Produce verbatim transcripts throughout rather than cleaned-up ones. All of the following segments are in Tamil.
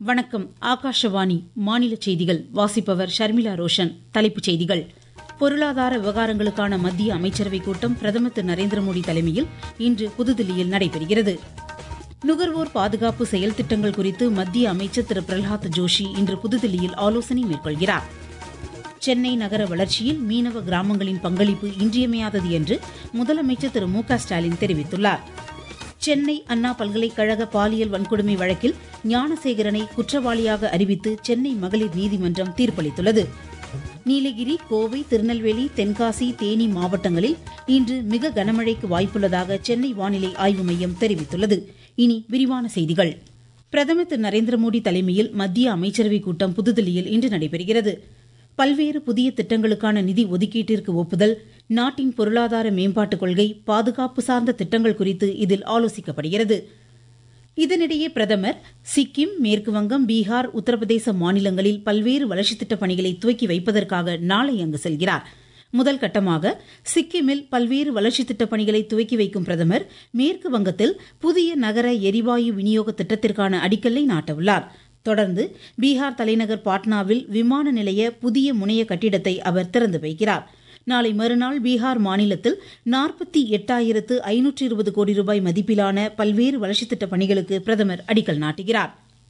வணக்கம். ஆகாஷவாணி மாநில செய்திகள் வாசிப்பவர் ஷர்மிளா ரோஷன். தலைப்புச் செய்திகள். பொருளாதார விவகாரங்களுக்கான மத்திய அமைச்சரவைக் கூட்டம் பிரதமர் திரு நரேந்திர மோடி தலைமையில் இன்று புதுதில்லியில் நடைபெறுகிறது. நுகர்வோர் பாதுகாப்பு செயல் திட்டங்கள் குறித்து மத்திய அமைச்சர் திரு பிரல்ஹாத் ஜோஷி இன்று புதுதில்லியில் ஆலோசனை மேற்கொள்கிறார். சென்னை நகர வளர்ச்சியில் மீனவ கிராமங்களின் பங்களிப்பு இன்றியமையாதது என்று முதலமைச்சர் திரு மு க ஸ்டாலின் தெரிவித்துள்ளார். சென்னை அண்ணா பல்கலைக்கழக பாலியல் வன்கொடுமை வழக்கில் ஞானசேகரனை குற்றவாளியாக அறிவித்து சென்னை மகளிர் நீதிமன்றம் தீர்ப்பளித்துள்ளது. நீலகிரி, கோவை, திருநெல்வேலி, தென்காசி, தேனி மாவட்டங்களில் இன்று மிக கனமழைக்கு வாய்ப்புள்ளதாக சென்னை வானிலை ஆய்வு மையம் தெரிவித்துள்ளது. இனி விரிவான செய்திகள். பிரதமர் திரு நரேந்திர மோடி தலைமையில் மத்திய அமைச்சரவைக் கூட்டம் புதுதில்லியில் இன்று நடைபெறுகிறது. பல்வேறு புதிய திட்டங்களுக்கான நிதி ஒதுக்கீட்டிற்கு ஒப்புதல், நாட்டின் பொருளாதார மேம்பாட்டுக் கொள்கை, பாதுகாப்பு சார்ந்த திட்டங்கள் குறித்து இதில் ஆலோசிக்கப்படுகிறது. இதனிடையே பிரதமர் சிக்கிம், மேற்குவங்கம், பீகார், உத்தரப்பிரதேச மாநிலங்களில் பல்வேறு வளர்ச்சித் திட்டப் பணிகளை துவக்கி வைப்பதற்காக நாளை அங்கு செல்கிறார். முதல் கட்டமாக சிக்கிமில் பல்வேறு வளர்ச்சித் திட்டப் பணிகளை துவக்கி வைக்கும் பிரதமர் மேற்கு வங்கத்தில் புதிய நகர எரிவாயு விநியோக திட்டத்திற்கான அடிக்கல்லை நாட்டவுள்ளார். தொடர்ந்து பீகார் தலைநகர் பாட்னாவில் விமான நிலைய புதிய முனைய கட்டிடத்தை அவர் திறந்து வைக்கிறார். நாளை மறுநாள் பீகார் மாநிலத்தில் நாற்பத்தி எட்டாயிரத்து ஐநூற்று இருபது கோடி ரூபாய் மதிப்பிலான பல்வேறு வளர்ச்சித் திட்டப் பணிகளுக்கு பிரதமர் அடிக்கல் நாட்டுகிறார்.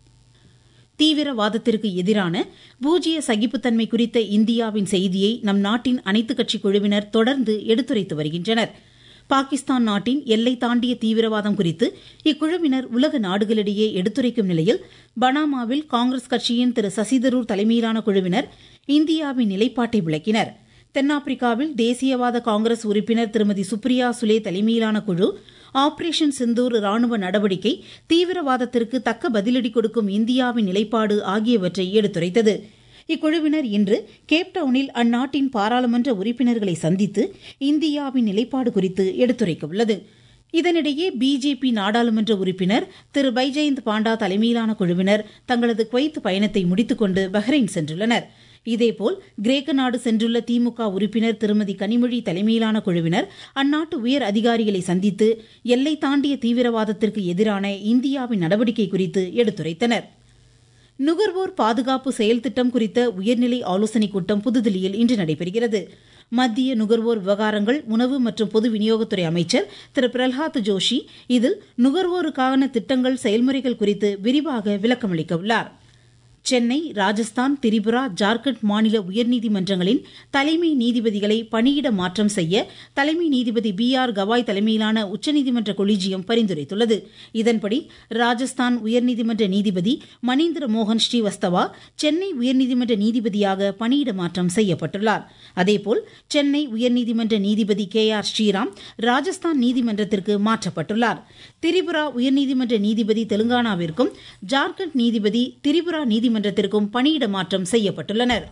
தீவிரவாதத்திற்கு எதிரான பூஜ்ய சகிப்புத்தன்மை குறித்த இந்தியாவின் செய்தியை நம் நாட்டின் அனைத்துக் கட்சி குழுவினர் தொடர்ந்து எடுத்துரைத்து வருகின்றனர். பாகிஸ்தான் நாட்டின் எல்லை தாண்டிய தீவிரவாதம் குறித்து இக்குழுவினர் உலக நாடுகளிடையே எடுத்துரைக்கும் நிலையில் பனாமாவில் காங்கிரஸ் கட்சியின் திரு சசிதரூர் தலைமையிலான குழுவினர் இந்தியாவின் நிலைப்பாட்டை விளக்கினர். தென்னாப்பிரிக்காவில் தேசியவாத காங்கிரஸ் உறுப்பினர் திருமதி சுப்ரியா சுலே தலைமையிலான குழு ஆபரேஷன் சிந்தூர் ராணுவ நடவடிக்கை, தீவிரவாதத்திற்கு தக்க பதிலடி கொடுக்கும் இந்தியாவின் நிலைப்பாடு ஆகியவற்றை எடுத்துரைத்தது. இக்குழுவினர் இன்று கேப்டவுனில் அந்நாட்டின் பாராளுமன்ற உறுப்பினர்களை சந்தித்து இந்தியாவின் நிலைப்பாடு குறித்து எடுத்துரைக்க உள்ளது. இதனிடையே பிஜேபி நாடாளுமன்ற உறுப்பினர் திரு பைஜெயந்த் பாண்டா தலைமையிலான குழுவினர் தங்களது குவைத் பயணத்தை முடித்துக்கொண்டு பஹ்ரைன் சென்றுள்ளனர். இதேபோல் கிரேக்க நாடு சென்றுள்ள திமுக உறுப்பினர் திருமதி கனிமொழி தலைமையிலான குழுவினர் அந்நாட்டு உயர் அதிகாரிகளை சந்தித்து எல்லை தாண்டிய தீவிரவாதத்திற்கு எதிரான இந்தியாவின் நடவடிக்கை குறித்து எடுத்துரைத்தனர். நுகர்வோர் பாதுகாப்பு செயல் திட்டம் குறித்த உயர்நிலை ஆலோசனைக் கூட்டம் புதுதில்லியில் இன்று நடைபெறுகிறது. மத்திய நுகர்வோர் விவகாரங்கள், உணவு மற்றும் பொது விநியோகத்துறை அமைச்சர் திரு பிரல்ஹாத் ஜோஷி இதில் நுகர்வோருக்கான திட்டங்கள், செயல்முறைகள் குறித்து விரிவாக விளக்கமளிக்க உள்ளார். சென்னை, ராஜஸ்தான், திரிபுரா, ஜார்க்கண்ட் மாநில உயர்நீதிமன்றங்களின் தலைமை நீதிபதிகளை பணியிட மாற்றம் செய்ய தலைமை நீதிபதி பி ஆர் கவாய் தலைமையிலான உச்சநீதிமன்ற கொலிஜியம் பரிந்துரைத்துள்ளது. இதன்படி ராஜஸ்தான் உயர்நீதிமன்ற நீதிபதி மணீந்திர மோகன் ஸ்ரீவஸ்தவா சென்னை உயர்நீதிமன்ற நீதிபதியாக பணியிட மாற்றம் செய்யப்பட்டுள்ளார். அதேபோல் சென்னை உயர்நீதிமன்ற நீதிபதி கே ஆர் ஸ்ரீராம் ராஜஸ்தான் நீதிமன்றத்திற்கு மாற்றப்பட்டுள்ளார். திரிபுரா உயர்நீதிமன்ற நீதிபதி தெலுங்கானாவிற்கும், ஜார்க்கண்ட் நீதிபதி திரிபுரா நீதிமன்ற மன்றத்திற்கும் பணியிட மாற்றம் செய்யப்பட்டுள்ளனர்.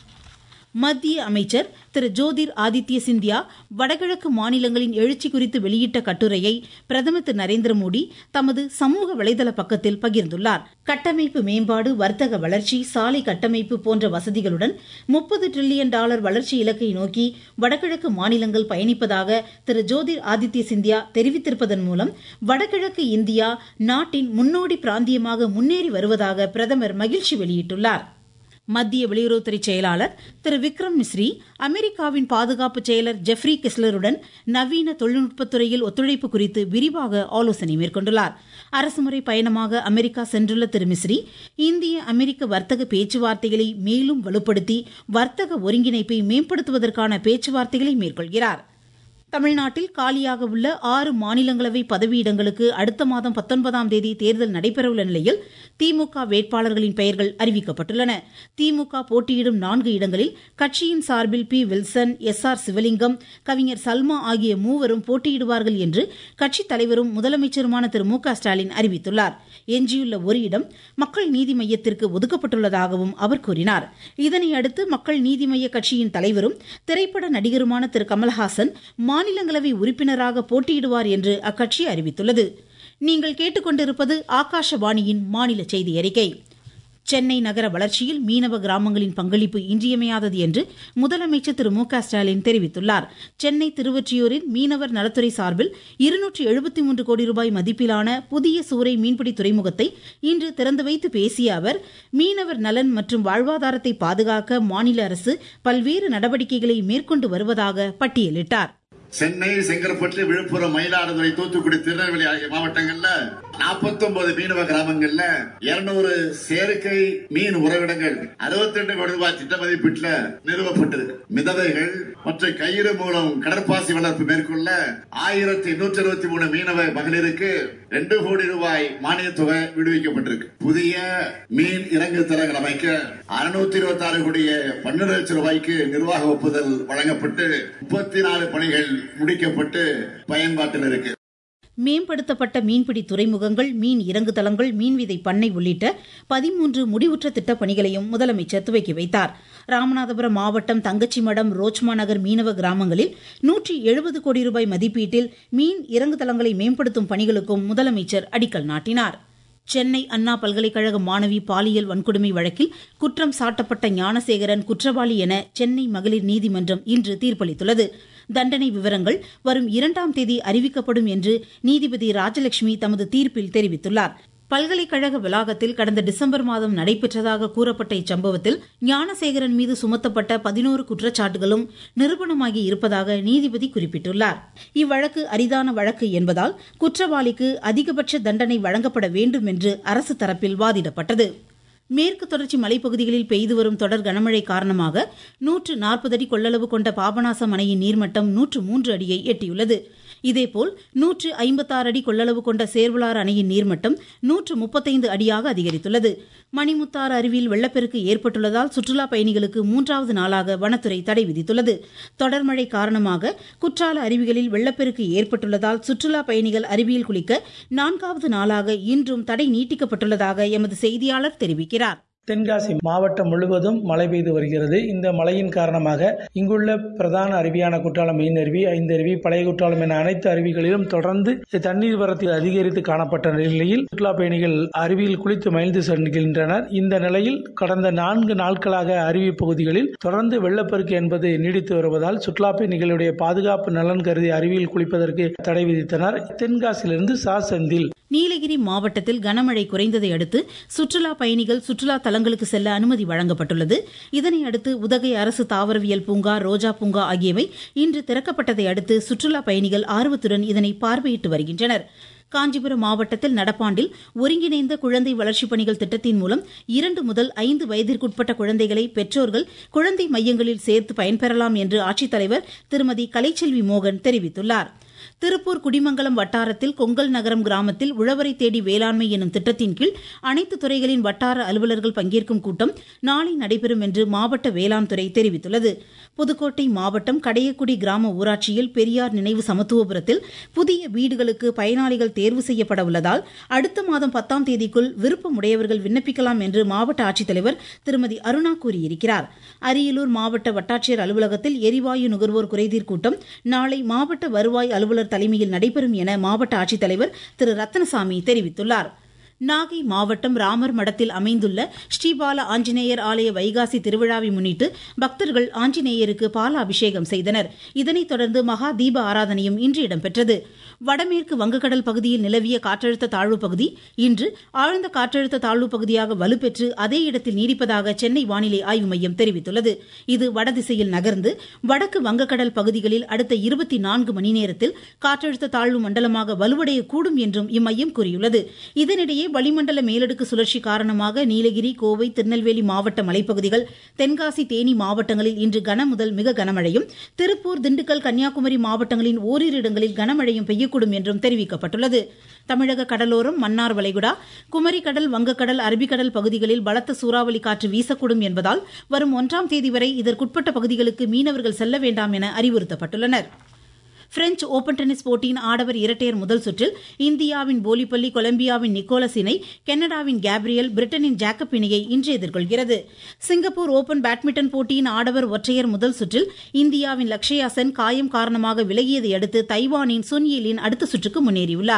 மத்திய அமைச்சர் திரு ஜோதிர் ஆதித்ய சிந்தியா வடகிழக்கு மாநிலங்களின் எழுச்சி குறித்து வெளியிட்ட கட்டுரையை பிரதமர் திரு நரேந்திர மோடி தமது சமூக வலைதள பக்கத்தில் பகிர்ந்துள்ளார். கட்டமைப்பு மேம்பாடு, வர்த்தக வளர்ச்சி, சாலை கட்டமைப்பு போன்ற வசதிகளுடன் முப்பது டிரில்லியன் டாலர் வளர்ச்சி இலக்கை நோக்கி வடகிழக்கு மாநிலங்கள் பயணிப்பதாக திரு ஜோதிர் ஆதித்ய சிந்தியா தெரிவித்திருப்பதன் மூலம் வடகிழக்கு இந்தியா நாட்டின் முன்னோடி பிராந்தியமாக முன்னேறி வருவதாக பிரதமர் மகிழ்ச்சி வெளியிட்டுள்ளார். மத்திய வெளியுறவுத்துறை செயலாளர் திரு விக்ரம் மிஸ்ரி அமெரிக்காவின் பாதுகாப்பு செயலர் ஜெஃப்ரி கெஸ்லருடன் நவீன தொழில்நுட்பத்துறையில் ஒத்துழைப்பு குறித்து விரிவாக ஆலோசனை மேற்கொண்டுள்ளார். அரசுமுறை பயணமாக அமெரிக்கா சென்றுள்ள திரு மிஸ்ரி இந்திய அமெரிக்க வர்த்தக பேச்சுவார்த்தைகளை மேலும் வலுப்படுத்தி வர்த்தக ஒருங்கிணைப்பை மேம்படுத்துவதற்கான பேச்சுவார்த்தைகளை மேற்கொள்கிறார். தமிழ்நாட்டில் காலியாக உள்ள ஆறு மாநிலங்களவை பதவியிடங்களுக்கு அடுத்த மாதம் பத்தொன்பதாம் தேதி தேர்தல் நடைபெறவுள்ள நிலையில் திமுக வேட்பாளர்களின் பெயர்கள் அறிவிக்கப்பட்டுள்ளன. திமுக போட்டியிடும் நான்கு இடங்களில் கட்சியின் சார்பில் P Wilson, S R Sivalingam, கவிஞர் சல்மா ஆகிய மூவரும் போட்டியிடுவார்கள் என்று கட்சித் தலைவரும் முதலமைச்சருமான திரு மு க ஸ்டாலின் அறிவித்துள்ளார். எஞ்சியுள்ள ஒரு இடம் மக்கள் நீதி மய்யத்திற்கு ஒதுக்கப்பட்டுள்ளதாகவும் அவர் கூறினார். இதனையடுத்து மக்கள் நீதி மய்ய கட்சியின் தலைவரும் திரைப்பட நடிகருமான திரு கமல்ஹாசன் மாநிலங்களவை உறுப்பினராக போட்டியிடுவார் என்று அக்கட்சி அறிவித்துள்ளது. நீங்கள் கேட்டுக்கொண்டிருப்பது ஆகாஷவாணியின் மாநில செய்தி அறிக்கை. சென்னை நகர வளர்ச்சியில் மீனவ கிராமங்களின் பங்களிப்பு இன்றியமையாதது என்று முதலமைச்சர் திரு மு க ஸ்டாலின் தெரிவித்துள்ளார். சென்னை திருவொற்றியூரில் மீனவர் நலத்துறை சார்பில் இருநூற்று எழுபத்தி மூன்று கோடி ரூபாய் மதிப்பிலான புதிய சூறை மீன்பிடி துறைமுகத்தை இன்று திறந்து வைத்து பேசிய அவர், மீனவர் நலன் மற்றும் வாழ்வாதாரத்தை பாதுகாக்க மாநில அரசு பல்வேறு நடவடிக்கைகளை மேற்கொண்டு வருவதாக பட்டியலிட்டார். சென்னை, செங்கல்பட்டு, விழுப்புரம், மயிலாடுதுறை, தூத்துக்குடி, திருநெல்வேலி ஆகிய மாவட்டங்கள்ல நாற்பத்தி ஒன்பது மீனவ கிராமங்கள்ல இருநூறு செயற்கை மீன் உறைவிடங்கள் அறுபத்தி ரெண்டு கோடி ரூபாய் திட்ட மதிப்பீட்டுல நிறுவப்பட்டிருக்கு. மிதவைகள் மற்றும் கயிறு மூலம் கடற்பாசி வளர்ப்பு மேற்கொள்ள ஆயிரத்தி நூற்றி அறுபத்தி மூணு மீனவ மகளிருக்கு ரெண்டு கோடி ரூபாய் மானிய தொகை விடுவிக்கப்பட்டிருக்கு. புதிய மீன் இறங்கு தளங்கள் அமைக்க அறுநூத்தி இருபத்தி ஆறு கோடி பன்னெண்டு லட்சம் ரூபாய்க்கு நிர்வாக ஒப்புதல் வழங்கப்பட்டு முப்பத்தி நாலு பணிகள் முடிக்கப்பட்டு பயன்பாட்டில் இருக்கு. மேம்படுத்தப்பட்ட மீன்பிடி துறைமுகங்கள், மீன் இறங்கு தளங்கள், மீன்விதை பண்ணை உள்ளிட்ட பதிமூன்று முடிவுற்ற திட்டப் பணிகளையும் முதலமைச்சர் துவக்கி வைத்தார். ராமநாதபுரம் மாவட்டம் தங்கச்சிமடம், ரோச்மா நகர் மீனவ கிராமங்களில் நூற்றி எழுபது கோடி ரூபாய் மதிப்பீட்டில் மீன் இறங்கு தளங்களை மேம்படுத்தும் பணிகளுக்கும் முதலமைச்சர் அடிக்கல் நாட்டினார். சென்னை அண்ணா பல்கலைக்கழக மாணவி பாலியல் வன்கொடுமை வழக்கில் குற்றம் சாட்டப்பட்ட ஞானசேகரன் குற்றவாளி என சென்னை மகளிர் நீதிமன்றம் இன்று தீர்ப்பளித்துள்ளது. தண்டனை விவரங்கள் வரும் இரண்டாம் தேதி அறிவிக்கப்படும் என்று நீதிபதி ராஜலட்சுமி தமது தீர்ப்பில் தெரிவித்துள்ளார். பல்கலைக்கழக வளாகத்தில் கடந்த டிசம்பர் மாதம் நடைபெற்றதாக கூறப்பட்ட இச்சம்பவத்தில் ஞானசேகரன் மீது சுமத்தப்பட்ட பதினோரு குற்றச்சாட்டுகளும் நிரூபணமாகி இருப்பதாக நீதிபதி குறிப்பிட்டுள்ளார். இவ்வழக்கு அரிதான வழக்கு என்பதால் குற்றவாளிக்கு அதிகபட்ச தண்டனை வழங்கப்பட வேண்டும் என்று அரசு தரப்பில் வாதிடப்பட்டது. மேற்கு தொடர்ச்சி மலைப்பகுதிகளில் பெய்து வரும் தொடர் கனமழை காரணமாக நூற்று நாற்பது அடி கொள்ளளவு கொண்ட பாபநாசம் அணையின் நீர்மட்டம் நூற்று மூன்று அடியை எட்டியுள்ளது. இதேபோல் நூற்று ஐம்பத்தாறு அடி கொள்ளளவு கொண்ட சேர்வலாறு அணையின் நீர்மட்டம் நூற்று முப்பத்தைந்து அடியாக அதிகரித்துள்ளது. மணிமுத்தாறு அருவியில் வெள்ளப்பெருக்கு ஏற்பட்டுள்ளதால் சுற்றுலா பயணிகளுக்கு மூன்றாவது நாளாக வனத்துறை தடை விதித்துள்ளது. தொடர்மழை காரணமாக குற்றால அருவிகளில் வெள்ளப்பெருக்கு ஏற்பட்டுள்ளதால் சுற்றுலா பயணிகள் அருவியில் குளிக்க நான்காவது நாளாக இன்றும் தடை நீட்டிக்கப்பட்டுள்ளதாக எமது செய்தியாளர் தெரிவிக்கிறார். தென்காசி மாவட்டம் முழுவதும் மழை பெய்து வருகிறது. இந்த மழையின் காரணமாக இங்குள்ள பிரதான அருவியான குற்றாலம் மெயின் அருவி, ஐந்தருவி, பழைய குற்றாலம் என அனைத்து அருவிகளிலும் தொடர்ந்து தண்ணீர் வரத்து அதிகரித்து காணப்பட்ட நிலையில் சுற்றுலா பயணிகள் அருவியில் குளித்து மகிழ்ந்து செல்கின்றனர். இந்த நிலையில் கடந்த நான்கு நாட்களாக அருவி பகுதிகளில் தொடர்ந்து வெள்ளப்பெருக்கு என்பது நீடித்து வருவதால் சுற்றுலா பயணிகளுடைய பாதுகாப்பு நலன் கருதி அருவியில் குளிப்பதற்கு தடை விதித்தனர். தென்காசியிலிருந்து சா செந்தில். நீலகிரி மாவட்டத்தில் கனமழை குறைந்ததை அடுத்து சுற்றுலா பயணிகள் சுற்றுலா தலங்களுக்கு செல்ல அனுமதி வழங்கப்பட்டுள்ளது. இதனையடுத்து உதகை அரசு தாவரவியல் பூங்கா, ரோஜா பூங்கா ஆகியவை இன்று திறக்கப்பட்டதை அடுத்து சுற்றுலா பயணிகள் ஆர்வத்துடன் இதனை பார்வையிட்டு வருகின்றனர். காஞ்சிபுரம் மாவட்டத்தில் நடப்பாண்டில் ஒருங்கிணைந்த குழந்தை வளர்ச்சிப் பணிகள் திட்டத்தின் மூலம் இரண்டு முதல் ஐந்து வயதிற்குட்பட்ட குழந்தைகளை பெற்றோர்கள் குழந்தை மையங்களில் சேர்த்து பயன்பெறலாம் என்று ஆட்சித்தலைவர் திருமதி கலைச்செல்வி மோகன் தெரிவித்துள்ளார். திருப்பூர் குடிமங்கலம் வட்டாரத்தில் கொங்கல் நகரம் கிராமத்தில் உழவரை தேடி வேளாண்மை எனும் திட்டத்தின் கீழ் அனைத்து துறைகளின் வட்டார அலுவலர்கள் பங்கேற்கும் கூட்டம் நாளை நடைபெறும் என்று மாவட்ட வேளாண் துறை தெரிவித்துள்ளது. புதுக்கோட்டை மாவட்டம் கடையக்குடி கிராம ஊராட்சியில் பெரியார் நினைவு சமத்துவபுரத்தில் புதிய வீடுகளுக்கு பயனாளிகள் தேர்வு செய்யப்பட உள்ளதால் அடுத்த மாதம் பத்தாம் தேதிக்குள் விருப்பமுடையவர்கள் விண்ணப்பிக்கலாம் என்று மாவட்ட ஆட்சித்தலைவர் திருமதி அருணா கூறியிருக்கிறார். அரியலூர் மாவட்ட வட்டாட்சியர் அலுவலகத்தில் எரிவாயு நுகர்வோர் குறைதீர் கூட்டம் நாளை மாவட்ட வருவாய் அலுவலர் தலைமையில் நடைபெறும் என மாவட்ட ஆட்சித்தலைவர் திரு ரத்னசாமி தெரிவித்துள்ளார். நாகை மாவட்டம் ராமர் மடத்தில் அமைந்துள்ள ஸ்ரீபால ஆஞ்சநேயர் ஆலய வைகாசி திருவிழாவை முன்னிட்டு பக்தர்கள் ஆஞ்சநேயருக்கு பால அபிஷேகம் செய்தனர். இதனைத் தொடர்ந்து மகா தீப ஆராதனையும் இன்று இடம்பெற்றது. வடமேற்கு வங்கக்கடல் பகுதியில் நிலவிய காற்றழுத்த தாழ்வு பகுதி இன்று ஆழ்ந்த காற்றழுத்த தாழ்வு பகுதியாக வலுப்பெற்று அதே இடத்தில் நீடிப்பதாக சென்னை வானிலை ஆய்வு மையம் தெரிவித்துள்ளது. இது வடதிசையில் நகர்ந்து வடக்கு வங்கக்கடல் பகுதிகளில் அடுத்த இருபத்தி நான்கு மணி நேரத்தில் காற்றழுத்த தாழ்வு மண்டலமாக வலுவடையக்கூடும் என்றும் இம்மையம் கூறியுள்ளது. இதனிடையே வளிமண்டல மேலடுக்கு சுழற்சி காரணமாக நீலகிரி, கோவை, திருநெல்வேலி மாவட்ட மலைப்பகுதிகள், தென்காசி, தேனி மாவட்டங்களில் இன்று கனமுதல் மிக கனமழையும், திருப்பூர், திண்டுக்கல், கன்னியாகுமரி மாவட்டங்களின் ஓரிரு இடங்களில் கனமழையும் பெய்யக்கூடும் என்றும் தெரிவிக்கப்பட்டுள்ளது. தமிழக கடலோரம், மன்னார் வளைகுடா, குமரி கடல், வங்கக்கடல், அரபிக்கடல் பகுதிகளில் பலத்த சூறாவளி காற்று வீசக்கூடும் என்பதால் வரும் ஒன்றாம் தேதி வரை இதற்குட்பட்ட பகுதிகளுக்கு மீனவர்கள் செல்ல வேண்டாம் என அறிவுறுத்தப்பட்டுள்ளனர். பிரெஞ்ச் ஓபன் டென்னிஸ் போட்டியின் ஆடவர் இரட்டையர் முதல் சுற்றில் இந்தியாவின் போலிப்பள்ளி கொலம்பியாவின் நிக்கோலஸ் இணை கனடாவின் கேப்ரியல், பிரிட்டனின் ஜாக்கப் இணையை இன்று எதிர்கொள்கிறது. சிங்கப்பூர் ஓபன் பேட்மிண்டன் போட்டியின் ஆடவர் ஒற்றையர் முதல் சுற்றில் இந்தியாவின் லக்ஷயா சென் காயம் காரணமாக விலகியதை அடுத்து தைவானின் சுன் யீலின் அடுத்த சுற்றுக்கு முன்னேறியுள்ளார்.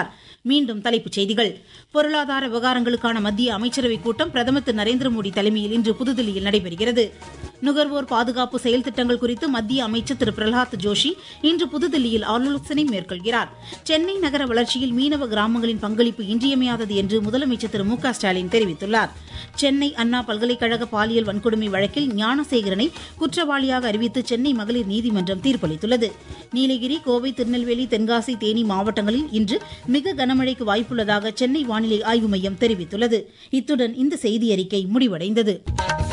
மீண்டும் தலைப்புச் செய்திகள். பொருளாதார விவகாரங்களுக்கான மத்திய அமைச்சரவைக் கூட்டம் பிரதமர் திரு நரேந்திர மோடி தலைமையில் இன்று புதுதில்லியில் நடைபெறுகிறது. நுகர்வோர் பாதுகாப்பு செயல் திட்டங்கள் குறித்து மத்திய அமைச்சர் திரு பிரகலாத் ஜோஷி இன்று புதுதில்லியில் ஆலோசனை மேற்கொள்கிறார். சென்னை நகர வளர்ச்சியில் மீனவ கிராமங்களின் பங்களிப்பு இன்றியமையாதது என்று முதலமைச்சர் திரு மு க ஸ்டாலின் தெரிவித்துள்ளார். சென்னை அண்ணா பல்கலைக்கழக பாலியல் வன்கொடுமை வழக்கில் ஞானசேகரனை குற்றவாளியாக அறிவித்து சென்னை மகளிர் நீதிமன்றம் தீர்ப்பளித்துள்ளது. நீலகிரி, கோவை, திருநெல்வேலி, தென்காசி, தேனி மாவட்டங்களில் இன்று மிக கனமழைக்கு வாய்ப்புள்ளதாக சென்னை வானிலை ஆய்வு மையம் தெரிவித்துள்ளது. இத்துடன் இந்த செய்தியறிக்கை முடிவடைந்தது.